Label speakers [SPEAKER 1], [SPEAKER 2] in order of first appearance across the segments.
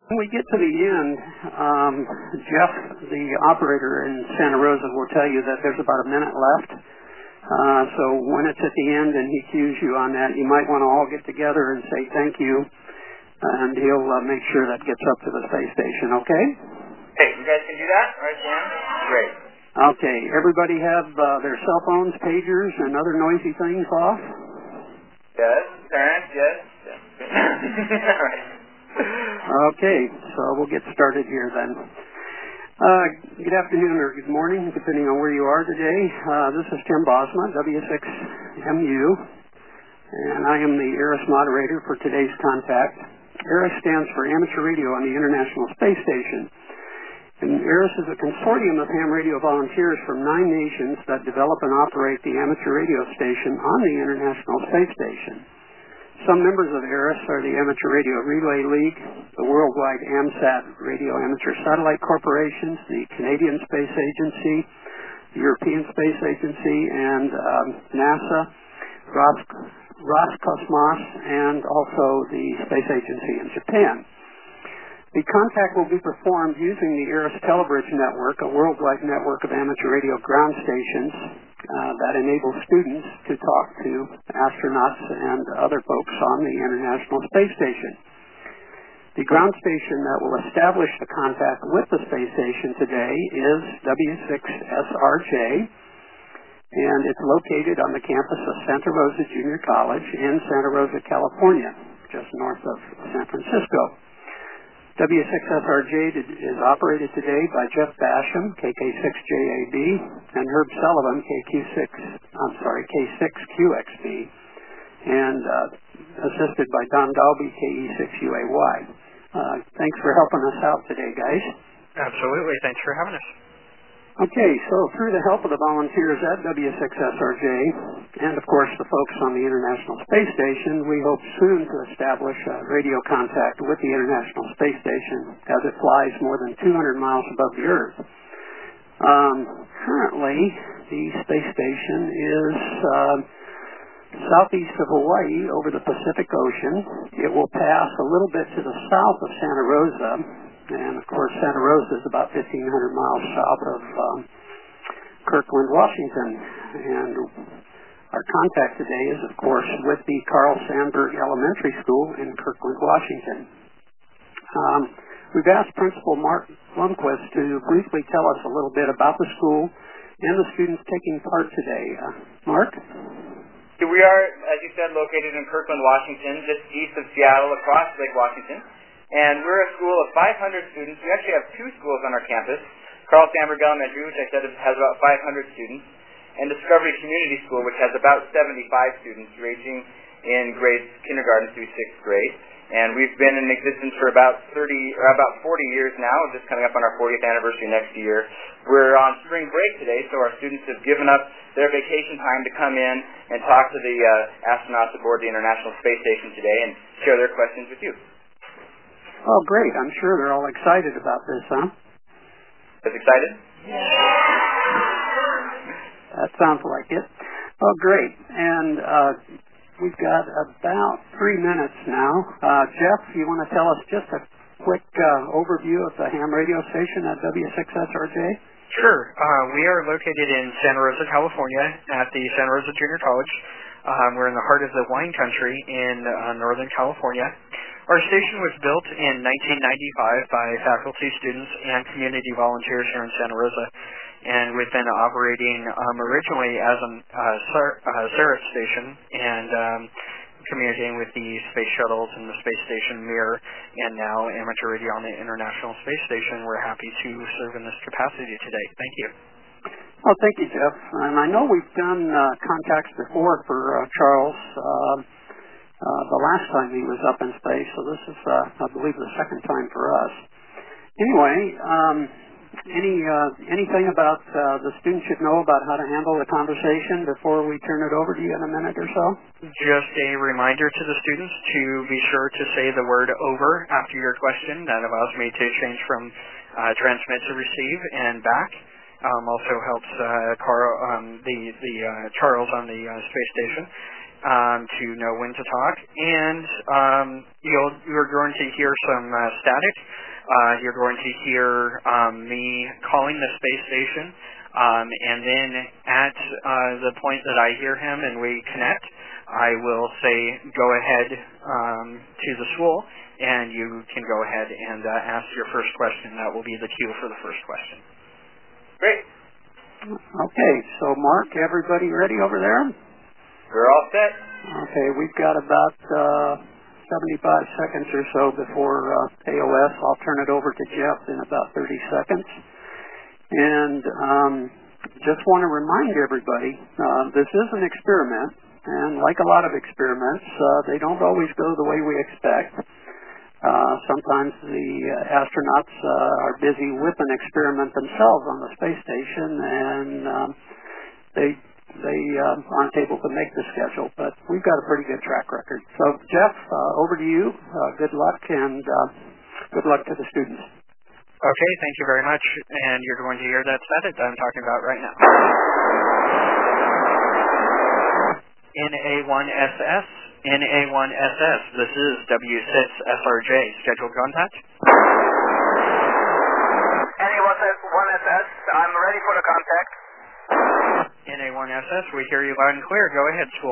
[SPEAKER 1] When we get to the end, Jeff, the operator in Santa Rosa, will tell you that there's about a minute left. So when it's at the end and he cues you on that, you might want to all get together and say thank you, and he'll make sure that gets up to the space station, okay?
[SPEAKER 2] Hey, you guys can do that? All right, Sam? Great.
[SPEAKER 1] Okay, everybody have their cell phones, pagers, and other noisy things off?
[SPEAKER 2] Yes, parents, yes. All right.
[SPEAKER 1] Okay, so we'll get started here then. Good afternoon or good morning, depending on where you are today. This is Tim Bosma, W6MU, and I am the ARIS moderator for today's contact. ARIS stands for Amateur Radio on the International Space Station. And ARIS is a consortium of ham radio volunteers from 9 nations that develop and operate the amateur radio station on the International Space Station. Some members of ARIS are the Amateur Radio Relay League, the Worldwide AMSAT Radio Amateur Satellite Corporations, the Canadian Space Agency, the European Space Agency, and NASA, Roscosmos, and also the Space Agency in Japan. The contact will be performed using the ARIS Telebridge Network, a worldwide network of amateur radio ground stations that enables students to talk to astronauts and other folks on the International Space Station. The ground station that will establish the contact with the space station today is W6SRJ, and it's located on the campus of Santa Rosa Junior College in Santa Rosa, California, just north of San Francisco. W6SRJ is operated today by Jeff Basham, KK6JAB, and Herb Sullivan, K6QXB, and assisted by Don Dalby, KE6UAY. Thanks for helping us out today, guys.
[SPEAKER 3] Absolutely. Thanks for having us.
[SPEAKER 1] Okay, so through the help of the volunteers at W6SRJ, and of course the folks on the International Space Station, we hope soon to establish radio contact with the International Space Station as it flies more than 200 miles above the Earth. Currently, the space station is southeast of Hawaii over the Pacific Ocean. It will pass a little bit to the south of Santa Rosa, and of course Santa Rosa is about 1,500 miles south of Kirkland, Washington. And our contact today is, of course, with the Carl Sandburg Elementary School in Kirkland, Washington. We've asked Principal Mark Blomquist to briefly tell us a little bit about the school and the students taking part today. Mark?
[SPEAKER 2] We are, as you said, located in Kirkland, Washington, just east of Seattle, across Lake Washington. And we're a school of 500 students. We actually have 2 schools on our campus, Carl Sandburg Elementary, which I said has about 500 students, and Discovery Community School, which has about 75 students, ranging in grades kindergarten through 6th grade. And we've been in existence for about 40 years now, just coming up on our 40th anniversary next year. We're on spring break today, so our students have given up their vacation time to come in and talk to the astronauts aboard the International Space Station today and share their questions with you.
[SPEAKER 1] Oh, great. I'm sure they're all excited about this, huh?
[SPEAKER 2] As excited?
[SPEAKER 1] That sounds like it. Oh, great. And we've got about 3 minutes now. Jeff, you want to tell us just a quick overview of the ham radio station at W6SRJ?
[SPEAKER 3] Sure. We are located in Santa Rosa, California at the Santa Rosa Junior College. We're in the heart of the wine country in Northern California. Our station was built in 1995 by faculty, students, and community volunteers here in Santa Rosa, and we've been operating originally as a Sarit station and communicating with the space shuttles and the space station Mir, and now amateur radio on the International Space Station. We're happy to serve in this capacity today. Thank you.
[SPEAKER 1] Well, thank you, Jeff. And I know we've done contacts before for Charles. The last time he was up in space, so this is, I believe, the second time for us. Anyway, anything about the students should know about how to handle the conversation before we turn it over to you in a minute or so?
[SPEAKER 3] Just a reminder to the students to be sure to say the word over after your question. That allows me to change from transmit to receive and back. Also helps Charles on the space station. to know when to talk, and you're going to hear some static. You're going to hear me calling the space station, and then at the point that I hear him and we connect, I will say, go ahead to the school, and you can go ahead and ask your first question. That will be the cue for the first question.
[SPEAKER 2] Great.
[SPEAKER 1] Okay, so Mark, everybody ready over there?
[SPEAKER 2] We're all set.
[SPEAKER 1] Okay, we've got about 75 seconds or so before AOS. I'll turn it over to Jeff in about 30 seconds. And just want to remind everybody, this is an experiment, and like a lot of experiments, they don't always go the way we expect. Sometimes the astronauts are busy with an experiment themselves on the space station, and they aren't able to make the schedule, but we've got a pretty good track record. So, Jeff, over to you. Good luck, and good luck to the students.
[SPEAKER 3] Okay, thank you very much, and you're going to hear that static that I'm talking about right now. NA1SS, NA1SS, this is W6SRJ. Scheduled contact?
[SPEAKER 4] NA1SS, I'm ready for the contact.
[SPEAKER 3] NA1SS, we hear you loud and clear. Go ahead, school.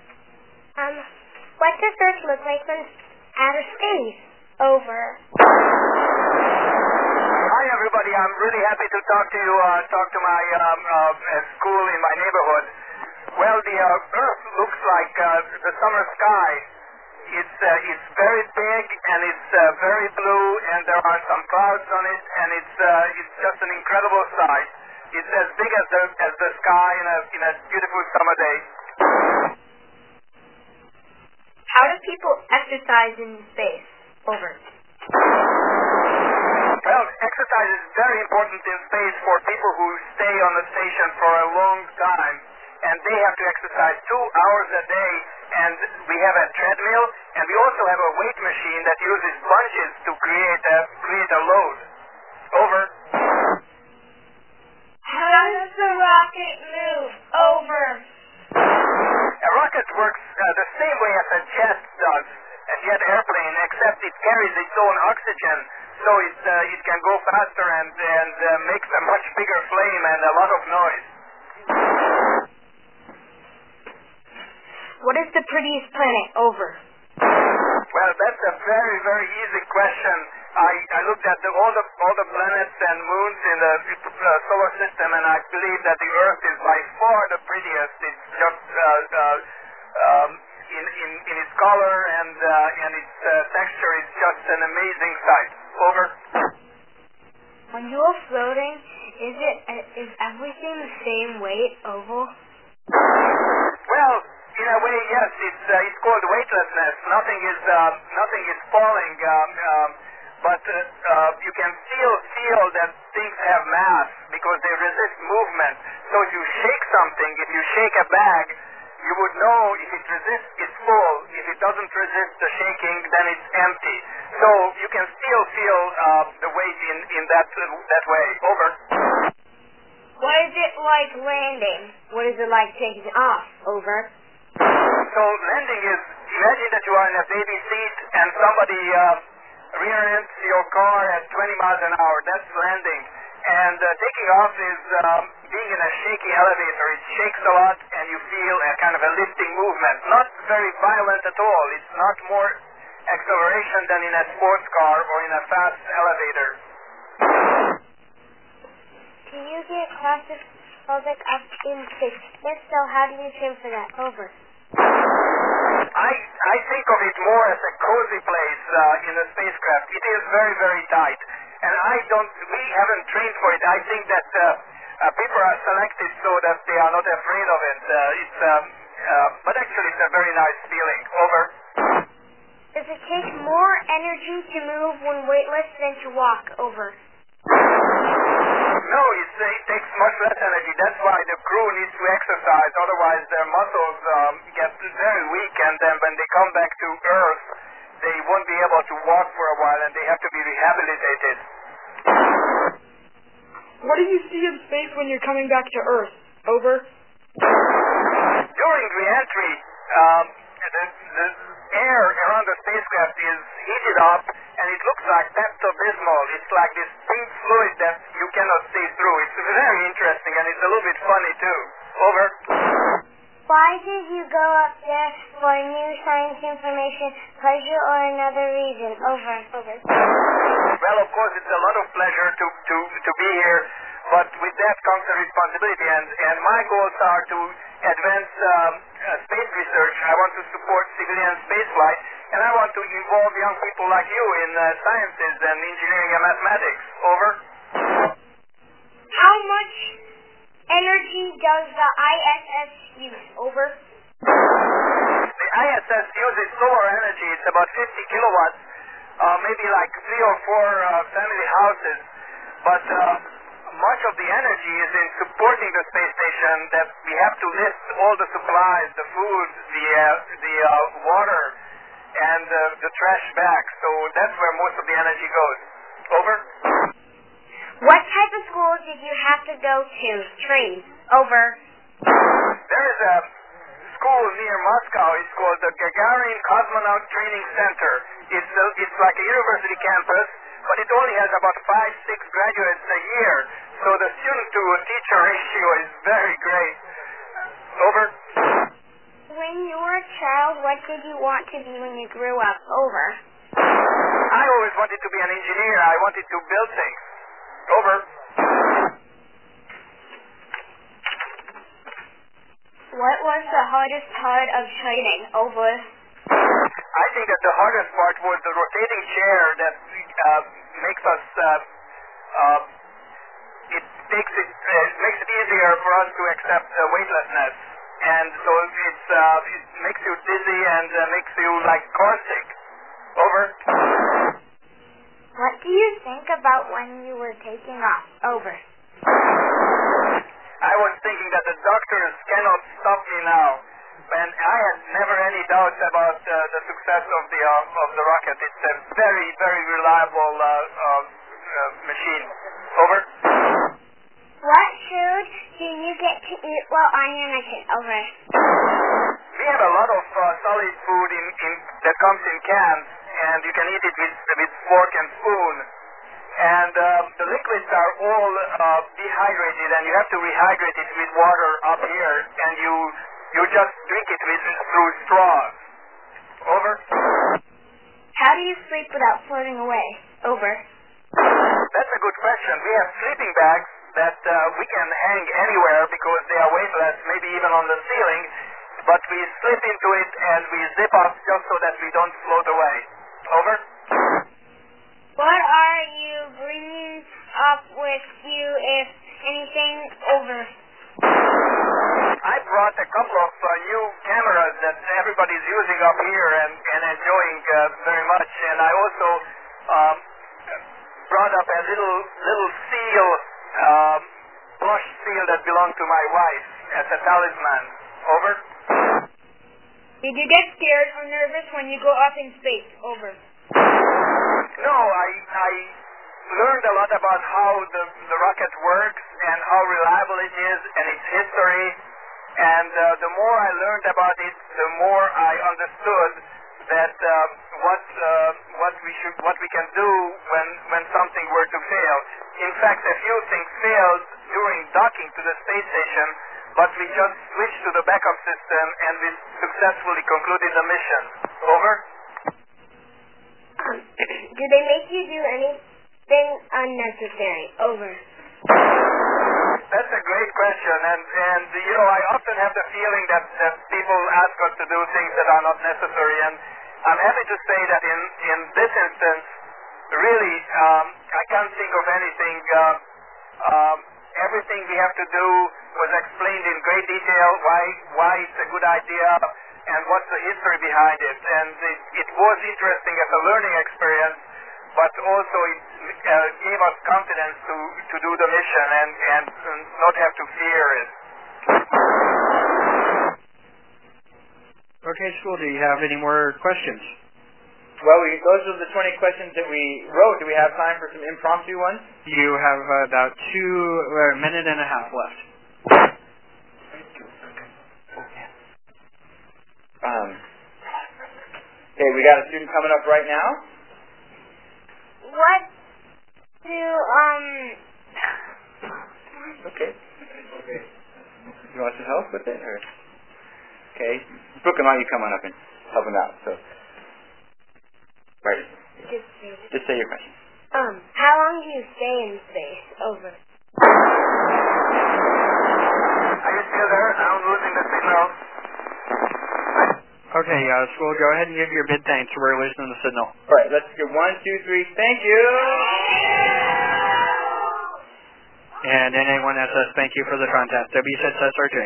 [SPEAKER 5] What does Earth look like when outer space? Over.
[SPEAKER 4] Hi, everybody. I'm really happy to talk to you, talk to my school in my neighborhood. Well, the Earth looks like the summer sky. It's very big, and it's very blue, and there are some clouds on it, and it's just an incredible sight. It's as big as the sky in a beautiful summer day.
[SPEAKER 5] How do people exercise in space? Over.
[SPEAKER 4] Well, exercise is very important in space for people who stay on the station for a long time, and they have to exercise 2 hours a day, and we have a treadmill, and we also have a weight machine that uses sponges to create a load. Over.
[SPEAKER 5] How does the rocket move? Over.
[SPEAKER 4] A rocket works the same way as a jet does, a jet airplane, except it carries its own oxygen, so it can go faster and makes a much bigger flame and a lot of noise.
[SPEAKER 5] What is the prettiest planet? Over.
[SPEAKER 4] Well, that's a very, very easy question. I looked at all the planets and moons in the solar system, and I believe that the Earth is by far the prettiest. It's just in its color and its texture, it's just an amazing sight. Over.
[SPEAKER 5] When you're floating, is everything the same weight? Oval.
[SPEAKER 4] Well, in a way, yes. It's called weightlessness. Nothing is falling. But you can still feel that things have mass because they resist movement. So if you shake something, if you shake a bag, you would know if it resists, it's full. If it doesn't resist the shaking, then it's empty. So you can still feel the weight in that way. Over.
[SPEAKER 5] What is it like landing? What is it like taking off? Over.
[SPEAKER 4] So landing is, imagine that you are in a baby seat and somebody rear ends your car at 20 miles an hour. That's landing. And taking off is being in a shaky elevator. It shakes a lot and you feel a kind of a lifting movement. Not very violent at all. It's not more acceleration than in a sports car or in a fast elevator.
[SPEAKER 5] Do you get claustrophobic up in space? If so, how do you train for that? Over.
[SPEAKER 4] I think of it more as a cozy place in the spacecraft. It is very, very tight. And we haven't trained for it. I think that people are selected so that they are not afraid of it. But actually it's a very nice feeling. Over.
[SPEAKER 5] Does it take more energy to move when weightless than to walk? Over.
[SPEAKER 4] No, it takes much less energy. That's why the crew needs to exercise. Otherwise, their muscles get very weak, and then when they come back to Earth, they won't be able to walk for a while, and they have to be rehabilitated.
[SPEAKER 6] What do you see in space when you're coming back to Earth? Over.
[SPEAKER 4] During re-entry, the air around the spacecraft is heated up, and it looks like Pepto-Bismol. It's like this pink fluid that you cannot see through. It's very interesting, and it's a little bit funny, too. Over.
[SPEAKER 5] Why did you go up there for new science information, pleasure, or another reason? Over.
[SPEAKER 4] Well, of course, it's a lot of pleasure to be here, but with that comes a responsibility, and my goals are to advance space research. I want to support civilian spaceflight, and I want to involve young people like you in sciences and engineering and mathematics. Over.
[SPEAKER 5] How much energy does the ISS use? Over.
[SPEAKER 4] The ISS uses solar energy. It's about 50 kilowatts, maybe like 3 or 4 family houses. But much of the energy is in supporting the space station, that we have to lift all the supplies, the food, the water, and the trash back. So that's where most of the energy goes. Over.
[SPEAKER 5] What type of school did you have to go to train? Over.
[SPEAKER 4] There is a school near Moscow. It's called the Gagarin Cosmonaut Training Center. It's like a university campus, but it only has about 5-6 graduates a year. So the student-to-teacher ratio is very great. Over.
[SPEAKER 5] When you were a child, what did you want to be when you grew up? Over.
[SPEAKER 4] I always wanted to be an engineer. I wanted to build things. Over.
[SPEAKER 5] What was the hardest part of training? Over.
[SPEAKER 4] I think that the hardest part was the rotating chair that makes it easier for us to accept weightlessness, and so it makes you dizzy and makes you like car sick. Over.
[SPEAKER 5] What do you think about when you were taking off? Over.
[SPEAKER 4] I was thinking that the doctors cannot stop me now, and I had never any doubts about the success of the rocket. It's a very, very reliable machine. Over.
[SPEAKER 5] What food do you get to eat while on your mission? Over.
[SPEAKER 4] We have a lot of solid food that comes in cans, and you can eat it with fork and spoon. And the liquids are all dehydrated, and you have to rehydrate it with water up here, and you just drink it through straws. Over.
[SPEAKER 5] How do you sleep without floating away? Over.
[SPEAKER 4] That's a good question. We have sleeping bags that we can hang anywhere because they are weightless, maybe even on the ceiling, but we slip into it and we zip up just so that we don't float away. Over.
[SPEAKER 5] What are you bringing up with you, if anything? Over.
[SPEAKER 4] I brought a couple of new cameras that everybody's using up here and enjoying very much, and I also brought up a little seal, plush seal that belonged to my wife as a talisman. Over.
[SPEAKER 5] Did you get scared or nervous when you go up in space? Over.
[SPEAKER 4] No, I learned a lot about how the rocket works and how reliable it is and its history. And the more I learned about it, the more I understood that what we can do when something were to fail. In fact, a few things failed during docking to the space station, but we just switched to the backup system and we successfully concluded the mission. Over.
[SPEAKER 5] Do they make you do anything unnecessary? Over.
[SPEAKER 4] That's a great question, and I often have the feeling that people ask us to do things that are not necessary, and I'm happy to say that in this instance, really, I can't think of anything. Everything we have to do was explained in great detail, why it's a good idea, and what's the history behind it, and it was interesting as a learning experience, but also it gave us confidence to do the mission and not have to fear it.
[SPEAKER 3] Okay, school, do you have any more questions?
[SPEAKER 2] Well, those are the 20 questions that we wrote. Do we have time for some impromptu ones?
[SPEAKER 3] You have about a minute and a half left.
[SPEAKER 2] Okay, we got a student coming up right now.
[SPEAKER 5] What do,
[SPEAKER 2] Okay. You want some help with it? Or? Okay. Brooklyn, why don't you come on up and help him out? So, right. Just say your question.
[SPEAKER 5] How long do you stay in space? Over.
[SPEAKER 4] Are you still there? I'm losing the signal.
[SPEAKER 3] Okay, school, go ahead and give your bid thanks. We're losing the signal.
[SPEAKER 2] All right, let's go 1, 2, 3. Thank you.
[SPEAKER 3] And NA1SS, thank you for the contact. W6SRJ.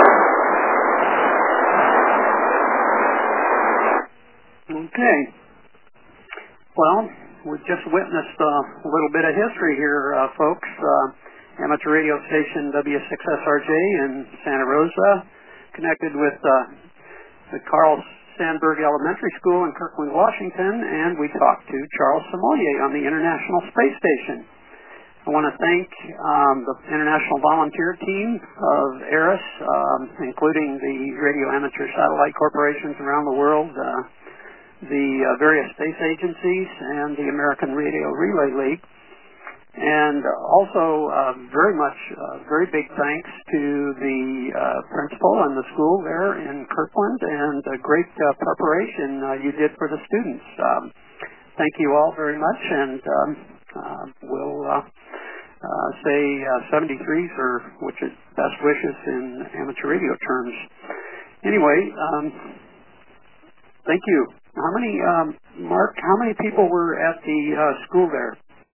[SPEAKER 1] Okay. Well, we've just witnessed a little bit of history here, folks. Amateur radio station W6SRJ in Santa Rosa, connected with the Carl Sandburg Elementary School in Kirkland, Washington, and we talked to Charles Somolier on the International Space Station. I want to thank the international volunteer team of ARIS, including the radio amateur satellite corporations around the world, the various space agencies, and the American Radio Relay League. And also very big thanks to the principal and the school there in Kirkland, and the great preparation you did for the students. Thank you all very much, and we'll say 73s, or which is best wishes in amateur radio terms. Anyway, thank you. How many, Mark, how many people were at the school there?